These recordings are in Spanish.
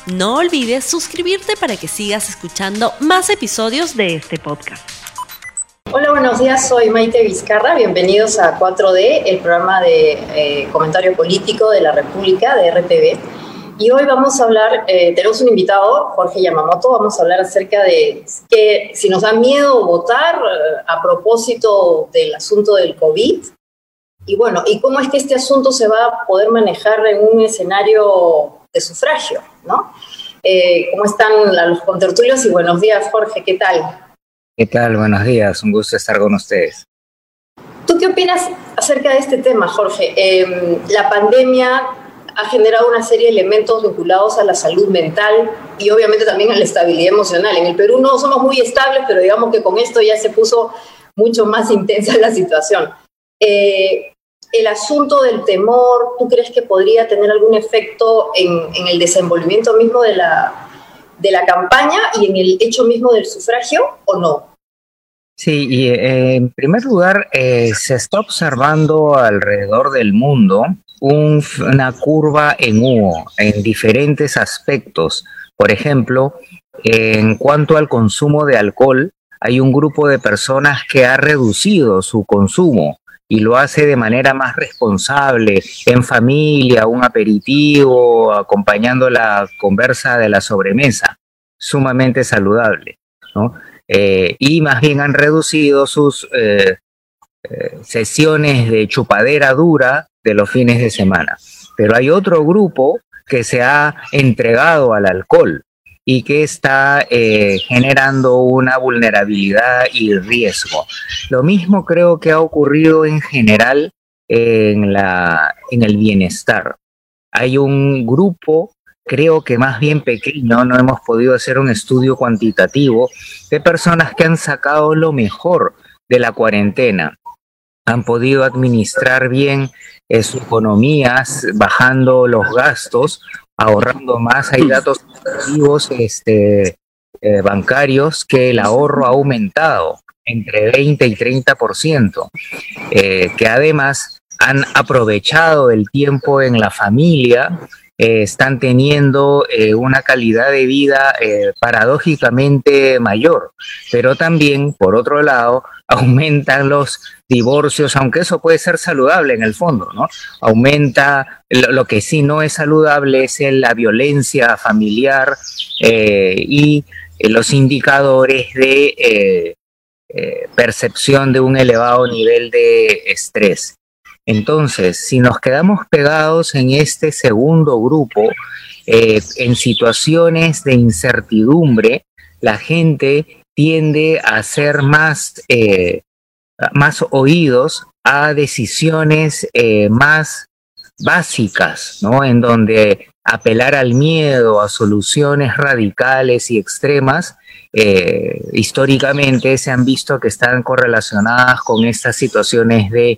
No olvides suscribirte para que sigas escuchando más episodios de este podcast. Hola, buenos días, soy Maite Vizcarra, bienvenidos a 4D, el programa de comentario político de la República, de RTV. Y hoy vamos a hablar, tenemos un invitado, Jorge Yamamoto, vamos a hablar acerca de que si nos da miedo votar a propósito del asunto del COVID. Y bueno, y cómo es que este asunto se va a poder manejar en un escenario de sufragio, ¿no? ¿Cómo están los contertulios? Y buenos días, Jorge, ¿qué tal? ¿Qué tal? Buenos días, un gusto estar con ustedes. ¿Tú qué opinas acerca de este tema, Jorge? La pandemia ha generado una serie de elementos vinculados a la salud mental y obviamente también a la estabilidad emocional. En el Perú no somos muy estables, pero digamos que con esto ya se puso mucho más intensa la situación. El asunto del temor, ¿tú crees que podría tener algún efecto en el desenvolvimiento mismo de la campaña y en el hecho mismo del sufragio o no? Sí, y en primer lugar, se está observando alrededor del mundo una curva en U en diferentes aspectos. Por ejemplo, en cuanto al consumo de alcohol, hay un grupo de personas que ha reducido su consumo y lo hace de manera más responsable, en familia, un aperitivo, acompañando la conversa de la sobremesa, sumamente saludable, ¿no? Y más bien han reducido sus sesiones de chupadera dura de los fines de semana. Pero hay otro grupo que se ha entregado al alcohol y que está generando una vulnerabilidad y riesgo. Lo mismo creo que ha ocurrido en general en el bienestar. Hay un grupo, creo que más bien pequeño, no hemos podido hacer un estudio cuantitativo, de personas que han sacado lo mejor de la cuarentena. Han podido administrar bien sus economías, bajando los gastos, ahorrando más. Hay datos activos bancarios que el ahorro ha aumentado entre 20 y 30%, que además han aprovechado el tiempo en la familia, están teniendo una calidad de vida paradójicamente mayor, pero también, por otro lado, aumentan los divorcios, aunque eso puede ser saludable en el fondo, ¿no? Aumenta, lo que sí no es saludable es la violencia familiar y los indicadores de percepción de un elevado nivel de estrés. Entonces, si nos quedamos pegados en este segundo grupo, en situaciones de incertidumbre, la gente tiende a ser más oídos a decisiones más básicas, ¿no? En donde apelar al miedo, a soluciones radicales y extremas, históricamente se han visto que están correlacionadas con estas situaciones de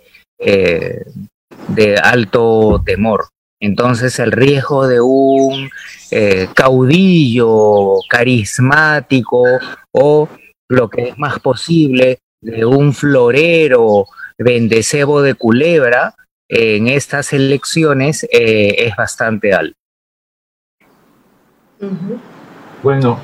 alto temor. Entonces el riesgo de un caudillo carismático o, lo que es más posible, de un florero vendecebo de culebra en estas elecciones es bastante alto. Bueno,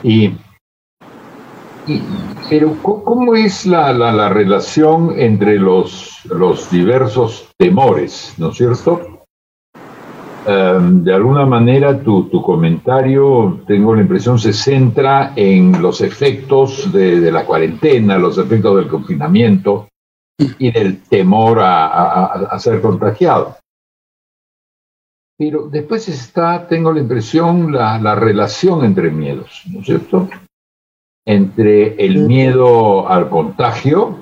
pero ¿cómo es la relación entre los diversos temores, ¿no es cierto? De alguna manera tu comentario, tengo la impresión, se centra en los efectos de la cuarentena, los efectos del confinamiento y del temor a ser contagiado. Pero después está, tengo la impresión, la relación entre miedos, ¿no es cierto? Entre el miedo al contagio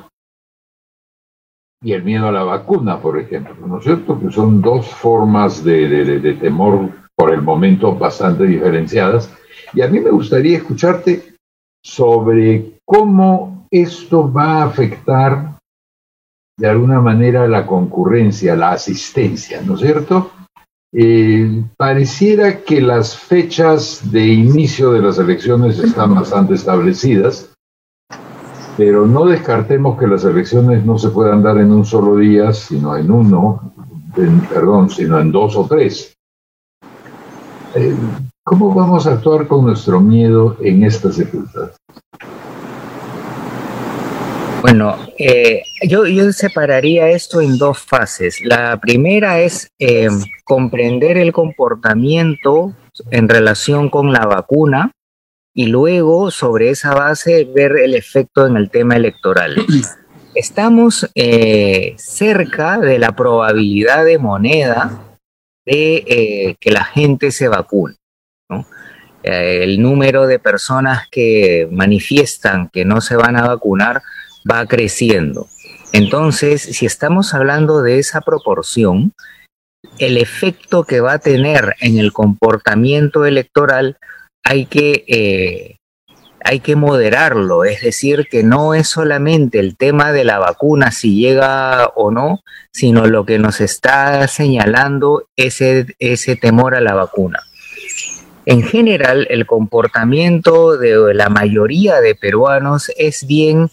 y el miedo a la vacuna, por ejemplo, ¿no es cierto? Que son dos formas de temor por el momento bastante diferenciadas. Y a mí me gustaría escucharte sobre cómo esto va a afectar de alguna manera la concurrencia, la asistencia, ¿no es cierto? Pareciera que las fechas de inicio de las elecciones están bastante establecidas, pero no descartemos que las elecciones no se puedan dar en un solo día, sino en sino en 2 o 3. ¿Cómo vamos a actuar con nuestro miedo en esta circunstancia? Bueno, yo separaría esto en dos fases. La primera es comprender el comportamiento en relación con la vacuna y luego sobre esa base ver el efecto en el tema electoral. Estamos cerca de la probabilidad de moneda de que la gente se vacune, ¿no? El número de personas que manifiestan que no se van a vacunar va creciendo. Entonces, si estamos hablando de esa proporción, el efecto que va a tener en el comportamiento electoral hay que moderarlo, es decir, que no es solamente el tema de la vacuna, si llega o no, sino lo que nos está señalando ese temor a la vacuna. En general, el comportamiento de la mayoría de peruanos es bien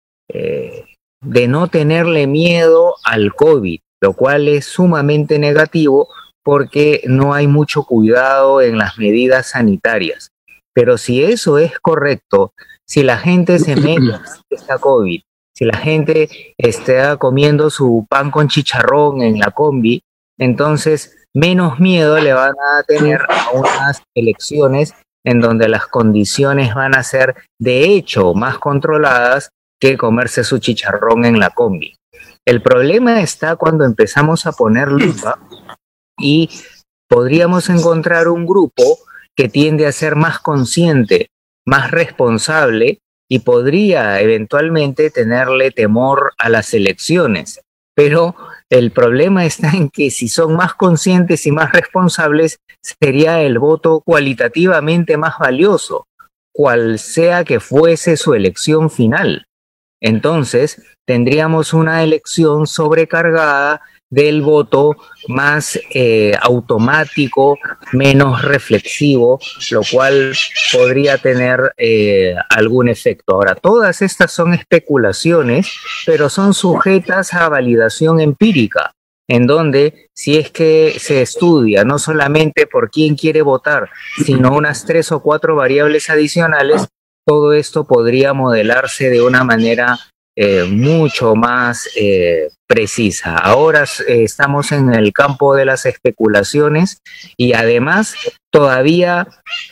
de no tenerle miedo al COVID, lo cual es sumamente negativo porque no hay mucho cuidado en las medidas sanitarias. Pero si eso es correcto, si la gente se mete esta COVID, si la gente está comiendo su pan con chicharrón en la combi, entonces menos miedo le van a tener a unas elecciones en donde las condiciones van a ser de hecho más controladas que comerse su chicharrón en la combi. El problema está cuando empezamos a poner lupa y podríamos encontrar un grupo que tiende a ser más consciente, más responsable y podría eventualmente tenerle temor a las elecciones. Pero el problema está en que si son más conscientes y más responsables, sería el voto cualitativamente más valioso, cual sea que fuese su elección final. Entonces, tendríamos una elección sobrecargada del voto más automático, menos reflexivo, lo cual podría tener algún efecto. Ahora, todas estas son especulaciones, pero son sujetas a validación empírica, en donde si es que se estudia no solamente por quién quiere votar, sino unas 3 o 4 variables adicionales, todo esto podría modelarse de una manera mucho más precisa. Ahora estamos en el campo de las especulaciones y además todavía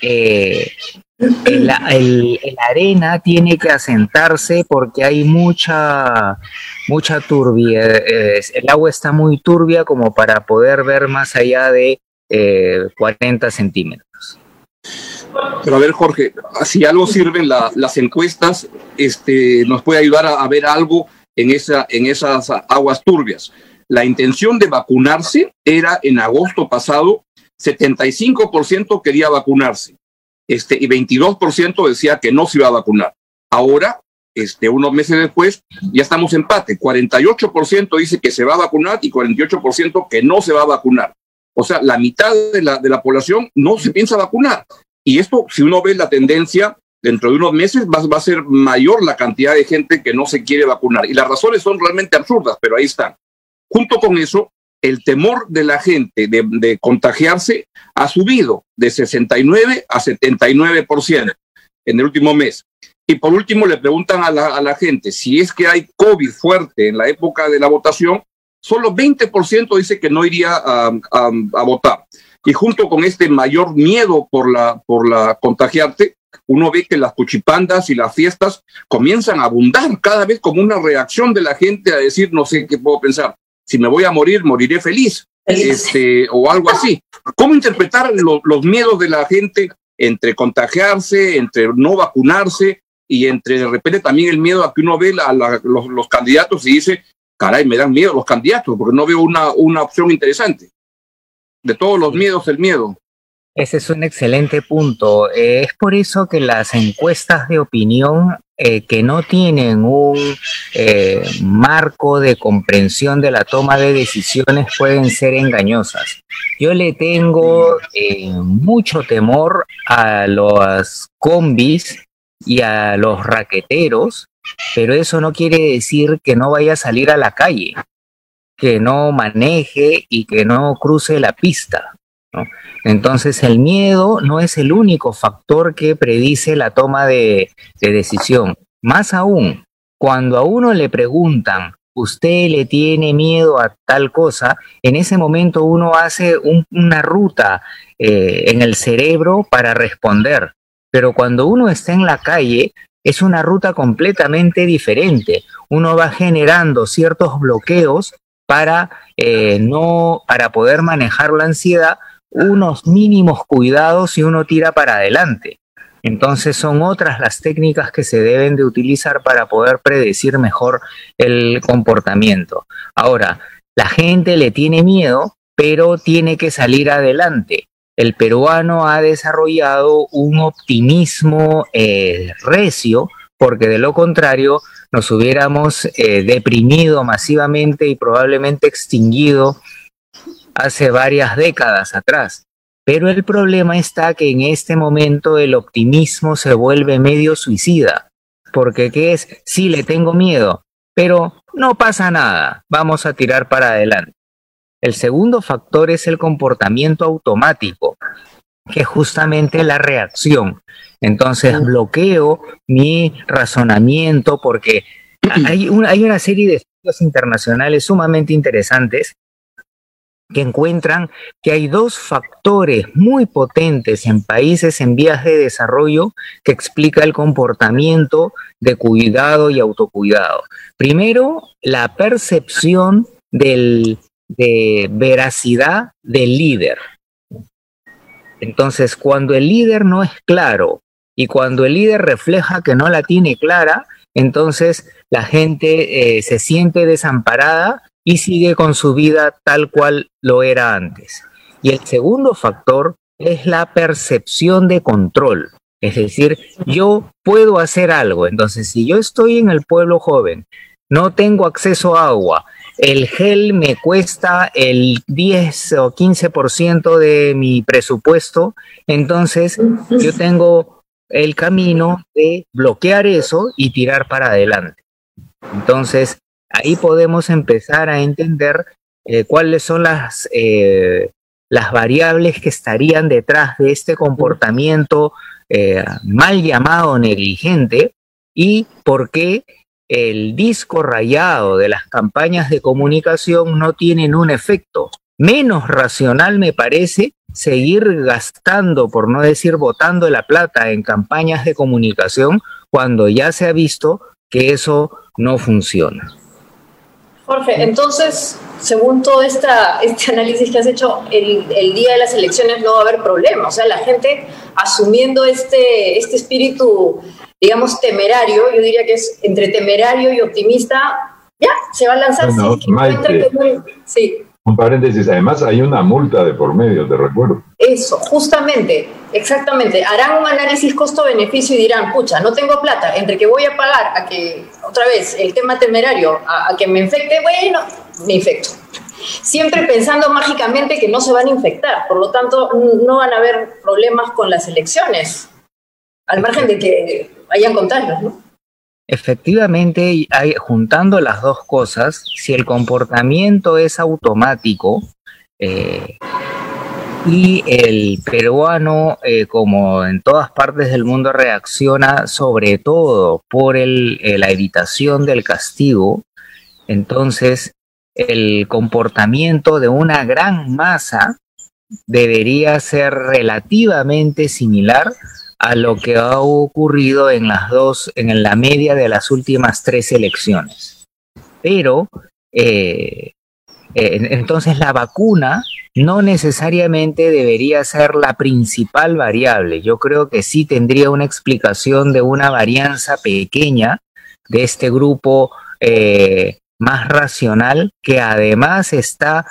la arena tiene que asentarse porque hay mucha turbia. El agua está muy turbia como para poder ver más allá de 40 centímetros. Pero a ver, Jorge, si algo sirven las encuestas, nos puede ayudar a ver algo en esas aguas turbias. La intención de vacunarse era en agosto pasado, 75% quería vacunarse, y 22% decía que no se iba a vacunar. Ahora, unos meses después, ya estamos empate. 48% dice que se va a vacunar y 48% que no se va a vacunar. O sea, la mitad de la población no se piensa vacunar. Y esto, si uno ve la tendencia, dentro de unos meses va a ser mayor la cantidad de gente que no se quiere vacunar. Y las razones son realmente absurdas, pero ahí están. Junto con eso, el temor de la gente de contagiarse ha subido de 69 a 79% en el último mes. Y por último, le preguntan a la gente si es que hay COVID fuerte en la época de la votación, solo 20% dice que no iría a votar. Y junto con este mayor miedo por la contagiarte, uno ve que las cuchipandas y las fiestas comienzan a abundar cada vez como una reacción de la gente a decir, no sé qué puedo pensar, si me voy a morir, moriré feliz, o algo así. ¿Cómo interpretar los miedos de la gente entre contagiarse, entre no vacunarse y entre de repente también el miedo a que uno ve los candidatos y dice, caray, me dan miedo los candidatos porque no veo una opción interesante? De todos los miedos, el miedo. Ese es un excelente punto. Es por eso que las encuestas de opinión que no tienen un marco de comprensión de la toma de decisiones pueden ser engañosas. Yo le tengo mucho temor a los combis y a los raqueteros, pero eso no quiere decir que no vaya a salir a la calle, que no maneje y que no cruce la pista. ¿no? Entonces el miedo no es el único factor que predice la toma de decisión. Más aún, cuando a uno le preguntan, ¿usted le tiene miedo a tal cosa? En ese momento uno hace una ruta en el cerebro para responder. Pero cuando uno está en la calle, es una ruta completamente diferente. Uno va generando ciertos bloqueos para poder manejar la ansiedad, unos mínimos cuidados y uno tira para adelante. Entonces son otras las técnicas que se deben de utilizar para poder predecir mejor el comportamiento. Ahora, la gente le tiene miedo, pero tiene que salir adelante. El peruano ha desarrollado un optimismo recio, porque de lo contrario nos hubiéramos deprimido masivamente y probablemente extinguido hace varias décadas atrás. Pero el problema está que en este momento el optimismo se vuelve medio suicida, porque ¿qué es? Sí, le tengo miedo, pero no pasa nada, vamos a tirar para adelante. El segundo factor es el comportamiento automático, que es justamente la reacción. Entonces bloqueo mi razonamiento porque hay una serie de estudios internacionales sumamente interesantes que encuentran que hay dos factores muy potentes en países en vías de desarrollo que explica el comportamiento de cuidado y autocuidado. Primero, la percepción de veracidad del líder. Entonces, cuando el líder no es claro y cuando el líder refleja que no la tiene clara, entonces la gente se siente desamparada y sigue con su vida tal cual lo era antes. Y el segundo factor es la percepción de control. Es decir, yo puedo hacer algo. Entonces, si yo estoy en el pueblo joven, no tengo acceso a agua, el gel me cuesta el 10 o 15% de mi presupuesto, entonces yo tengo el camino de bloquear eso y tirar para adelante. Entonces, ahí podemos empezar a entender cuáles son las variables que estarían detrás de este comportamiento mal llamado negligente y por qué el disco rayado de las campañas de comunicación no tienen un efecto. Menos racional me parece seguir gastando, por no decir botando la plata en campañas de comunicación cuando ya se ha visto que eso no funciona. Jorge, entonces, según todo este análisis que has hecho, el día de las elecciones no va a haber problema. O sea, la gente asumiendo este espíritu, digamos, temerario, yo diría que es entre temerario y optimista, ya, se va a lanzar. Bueno, Maite, sí. Un paréntesis, además hay una multa de por medio, te recuerdo. Eso, justamente, exactamente. Harán un análisis costo-beneficio y dirán, pucha, no tengo plata, entre que voy a pagar a que, otra vez, el tema temerario, a que me infecte, bueno, me infecto. Siempre pensando mágicamente que no se van a infectar, por lo tanto, no van a haber problemas con las elecciones, al margen de que hayan contagios, ¿no? Efectivamente, juntando las dos cosas, si el comportamiento es automático y el peruano, como en todas partes del mundo, reacciona sobre todo por la evitación del castigo, entonces el comportamiento de una gran masa debería ser relativamente similar a lo que ha ocurrido en la media de las últimas 3 elecciones. Pero, entonces la vacuna no necesariamente debería ser la principal variable. Yo creo que sí tendría una explicación de una varianza pequeña de este grupo más racional, que además está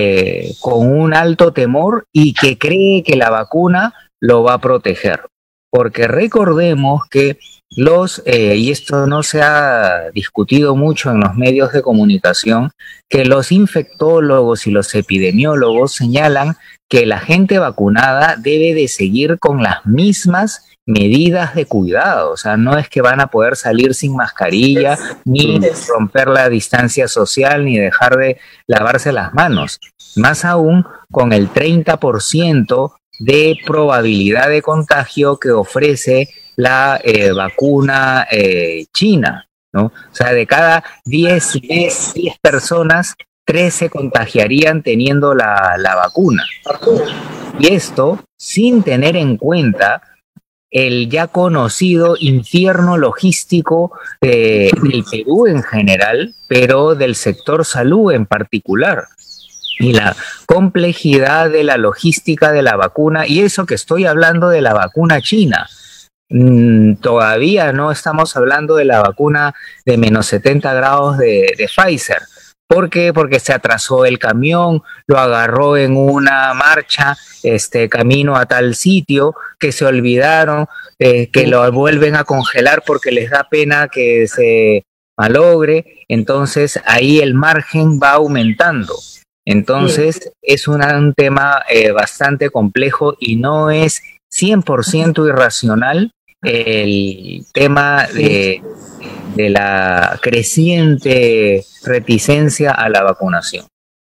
con un alto temor y que cree que la vacuna lo va a proteger. porque recordemos que y esto no se ha discutido mucho en los medios de comunicación, que los infectólogos y los epidemiólogos señalan que la gente vacunada debe de seguir con las mismas medidas de cuidado. O sea, no es que van a poder salir sin mascarilla, ni romper la distancia social, ni dejar de lavarse las manos. Más aún con el 30% de probabilidad de contagio que ofrece la vacuna china, ¿no? O sea, de cada 10 personas, 3 se contagiarían teniendo la vacuna. Y esto sin tener en cuenta el ya conocido infierno logístico del Perú en general, pero del sector salud en particular. Y la complejidad de la logística de la vacuna, y eso que estoy hablando de la vacuna china. Todavía no estamos hablando de la vacuna de menos 70 grados de Pfizer. ¿Por qué? Porque se atrasó el camión, lo agarró en una marcha, camino a tal sitio, que se olvidaron, que lo vuelven a congelar porque les da pena que se malogre. Entonces ahí el margen va aumentando. Entonces es un tema bastante complejo y no es 100% irracional el tema de la creciente reticencia a la vacunación.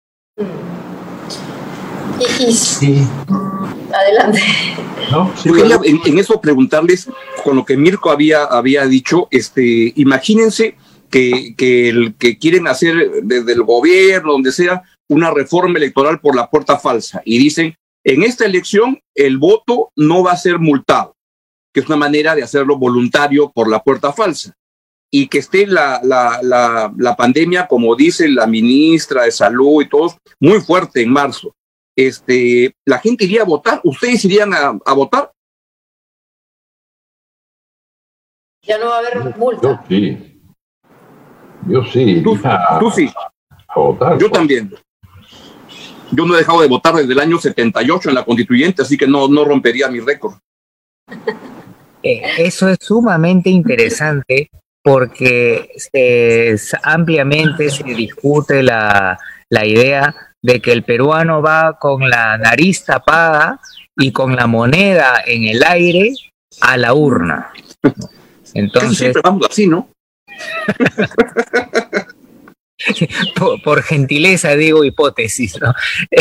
Sí. Adelante. ¿No? Yo quería en eso preguntarles, con lo que Mirko había dicho, imagínense que quieren hacer desde el gobierno, donde sea, una reforma electoral por la puerta falsa y dicen, en esta elección el voto no va a ser multado, que es una manera de hacerlo voluntario por la puerta falsa, y que esté la pandemia, como dice la ministra de Salud y todos, muy fuerte en marzo. La gente iría a votar. ¿Ustedes irían a votar? Ya no va a haber multa. Yo sí. Tú sí. A votar. Yo también. Yo no he dejado de votar desde el año 78 en la Constituyente, así que no rompería mi récord. Eso es sumamente interesante porque ampliamente se discute la idea de que el peruano va con la nariz tapada y con la moneda en el aire a la urna. Entonces, casi siempre vamos así, ¿no? por gentileza digo hipótesis, ¿no?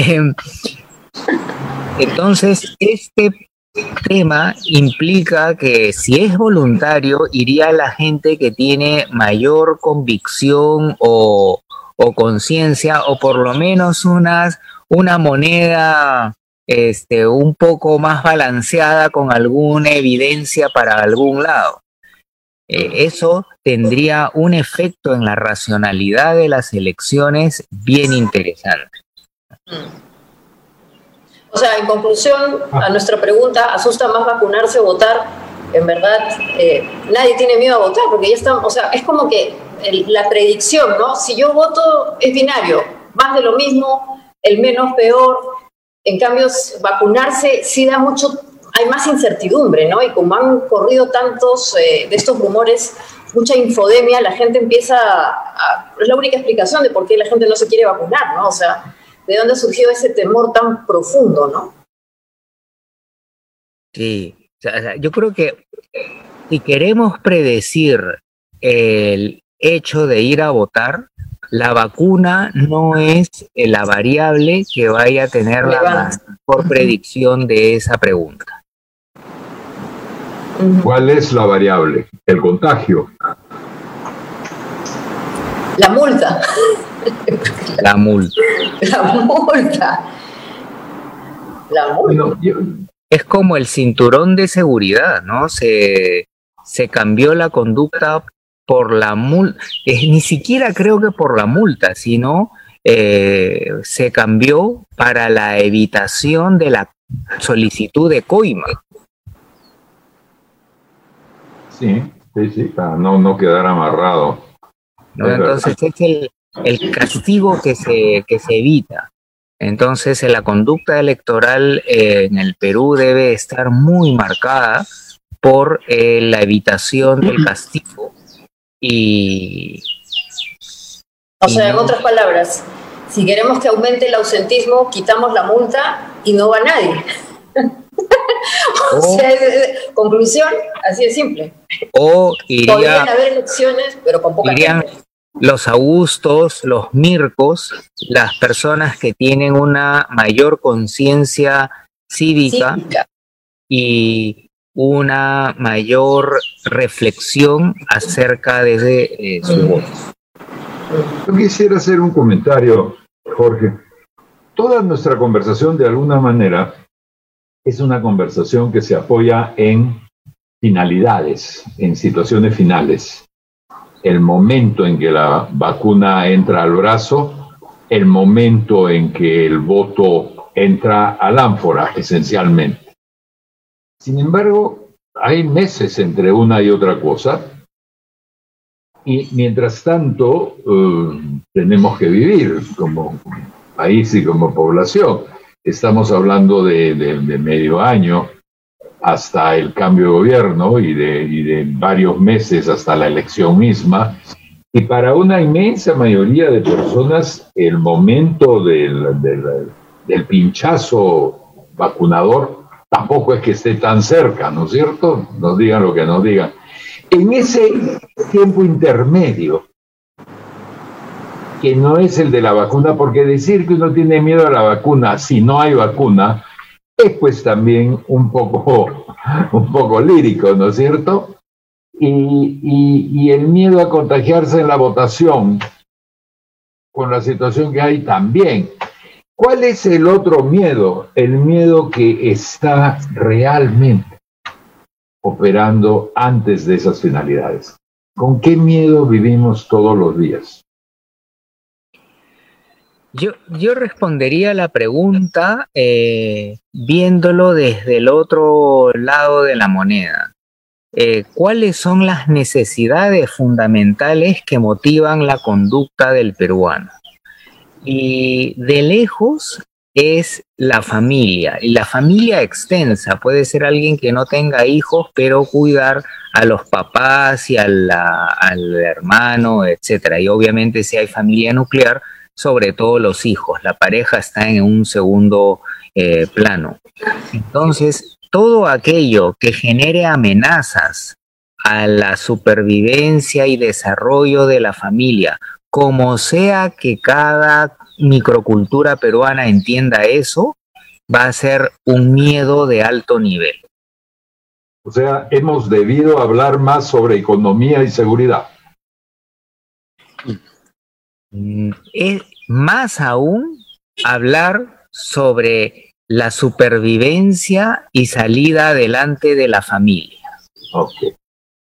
Entonces, este tema implica que si es voluntario, iría la gente que tiene mayor convicción o conciencia, o por lo menos una moneda un poco más balanceada con alguna evidencia para algún lado. Eso tendría un efecto en la racionalidad de las elecciones bien interesante. O sea, en conclusión a nuestra pregunta, ¿asusta más vacunarse o votar? En verdad, nadie tiene miedo a votar porque ya estamos, o sea, es como que la predicción, ¿no? Si yo voto es binario, más de lo mismo, el menos peor. En cambio, vacunarse sí da mucho, hay más incertidumbre, ¿no? Y como han corrido tantos de estos rumores, mucha infodemia, la gente empieza es la única explicación de por qué la gente no se quiere vacunar, ¿no? O sea, ¿de dónde ha surgido ese temor tan profundo, no? Sí, o sea, yo creo que si queremos predecir el hecho de ir a votar, la vacuna no es la variable que vaya a tener la mejor predicción de esa pregunta. ¿Cuál es la variable? El contagio. La multa. La multa. La multa. La multa. Bueno, es como el cinturón de seguridad, ¿no? Se cambió la conducta por la multa, ni siquiera creo que por la multa, sino se cambió para la evitación de la solicitud de coima. Sí, para no quedar amarrado. ¿No? Entonces es el castigo que se evita. Entonces la conducta electoral en el Perú debe estar muy marcada por la evitación del castigo y... O sea, en otras palabras, si queremos que aumente el ausentismo, quitamos la multa y no va nadie. O sea, conclusión, así de simple. O podrían haber elecciones, pero con poca gente. Los augustos, los mircos, las personas que tienen una mayor conciencia cívica y una mayor reflexión acerca de su voto. Yo quisiera hacer un comentario, Jorge. Toda nuestra conversación, de alguna manera, es una conversación que se apoya en finalidades, en situaciones finales. El momento en que la vacuna entra al brazo, el momento en que el voto entra al ánfora, esencialmente. Sin embargo, hay meses entre una y otra cosa, y mientras tanto tenemos que vivir como país y como población. Estamos hablando de medio año hasta el cambio de gobierno y de varios meses hasta la elección misma. Y para una inmensa mayoría de personas, el momento del pinchazo vacunador tampoco es que esté tan cerca, ¿no es cierto? Nos digan lo que nos digan. En ese tiempo intermedio, que no es el de la vacuna, porque decir que uno tiene miedo a la vacuna si no hay vacuna es pues también un poco lírico, ¿no es cierto? Y el miedo a contagiarse en la votación, con la situación que hay también. ¿Cuál es el otro miedo? El miedo que está realmente operando antes de esas finalidades. ¿Con qué miedo vivimos todos los días? Yo respondería a la pregunta viéndolo desde el otro lado de la moneda. ¿Cuáles son las necesidades fundamentales que motivan la conducta del peruano? Y de lejos es la familia, y la familia extensa. Puede ser alguien que no tenga hijos, pero cuidar a los papás y al hermano, etcétera. Y obviamente si hay familia nuclear, sobre todo los hijos. La pareja está en un segundo plano. Entonces, todo aquello que genere amenazas a la supervivencia y desarrollo de la familia, como sea que cada microcultura peruana entienda eso, va a ser un miedo de alto nivel. O sea, hemos debido hablar más sobre economía y seguridad. Es más aún hablar sobre la supervivencia y salida adelante de la familia. Okay.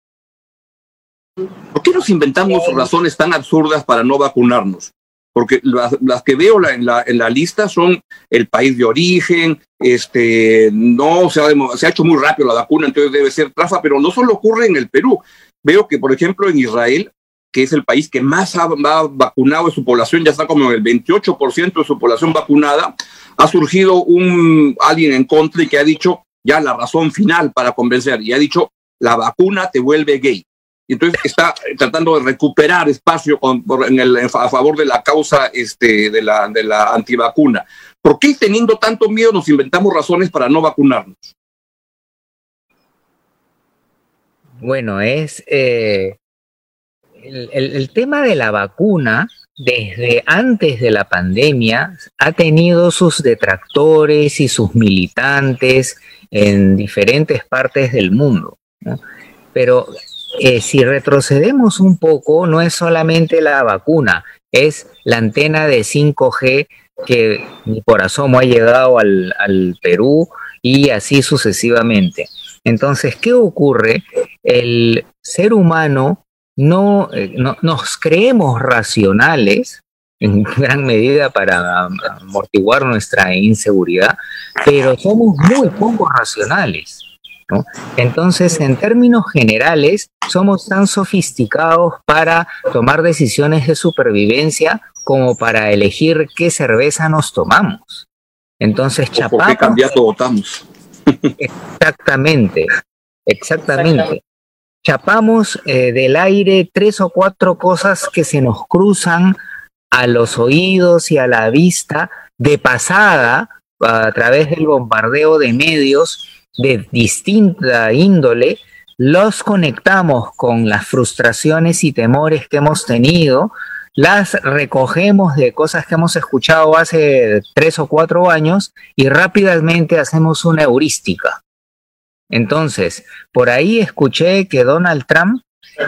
¿Por qué nos inventamos razones tan absurdas para no vacunarnos? Porque las que veo en la lista son el país de origen, no se ha hecho muy rápido la vacuna, entonces debe ser trafa, pero no solo ocurre en el Perú. Veo que, por ejemplo, en Israel, que es el país que más ha vacunado de su población, ya está como en el 28% de su población vacunada, ha surgido alguien en contra y que ha dicho ya la razón final para convencer, y ha dicho la vacuna te vuelve gay. Y entonces está tratando de recuperar espacio a favor de la causa de la antivacuna. ¿Por qué, teniendo tanto miedo, nos inventamos razones para no vacunarnos? Bueno, es el tema de la vacuna, desde antes de la pandemia, ha tenido sus detractores y sus militantes en diferentes partes del mundo, ¿no? Pero si retrocedemos un poco, no es solamente la vacuna, es la antena de 5G que ni por asomo ha llegado al Perú, y así sucesivamente. Entonces, ¿qué ocurre? El ser humano no nos creemos racionales, en gran medida para amortiguar nuestra inseguridad, pero somos muy poco racionales, ¿no? Entonces, en términos generales, somos tan sofisticados para tomar decisiones de supervivencia como para elegir qué cerveza nos tomamos. Entonces, ¿por qué candidato votamos? Exactamente. Exactamente. Chapamos del aire 3 o 4 cosas que se nos cruzan a los oídos y a la vista de pasada a través del bombardeo de medios de distinta índole. Los conectamos con las frustraciones y temores que hemos tenido, las recogemos de cosas que hemos escuchado hace 3 o 4 años y rápidamente hacemos una heurística. Entonces, por ahí escuché que Donald Trump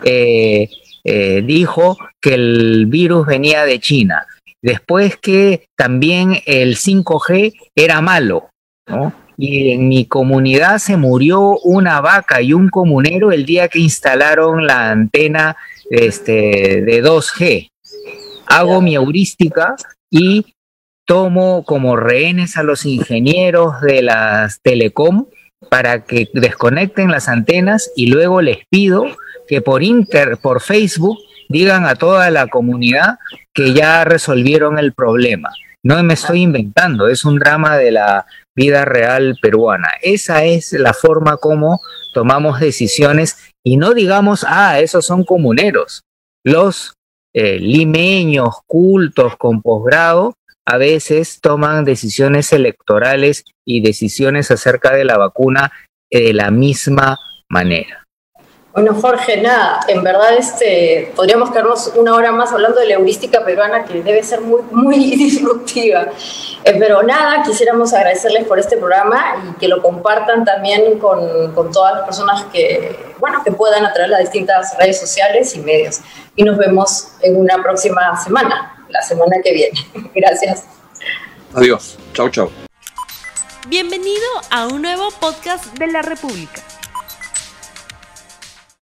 dijo que el virus venía de China, después que también el 5G era malo, ¿no? Y en mi comunidad se murió una vaca y un comunero el día que instalaron la antena de 2G. Hago mi heurística y tomo como rehenes a los ingenieros de las telecom para que desconecten las antenas y luego les pido que por Facebook digan a toda la comunidad que ya resolvieron el problema. No me estoy inventando, es un drama de la vida real peruana. Esa es la forma como tomamos decisiones y no digamos, esos son comuneros. Los limeños, cultos con posgrado, a veces toman decisiones electorales y decisiones acerca de la vacuna de la misma manera. Bueno, Jorge, nada, en verdad podríamos quedarnos una hora más hablando de la heurística peruana, que debe ser muy, muy disruptiva. Pero nada, quisiéramos agradecerles por este programa y que lo compartan también con todas las personas que puedan a través de las distintas redes sociales y medios. Y nos vemos en una próxima semana, la semana que viene. Gracias. Adiós. Chau, chau. Bienvenido a un nuevo podcast de La República.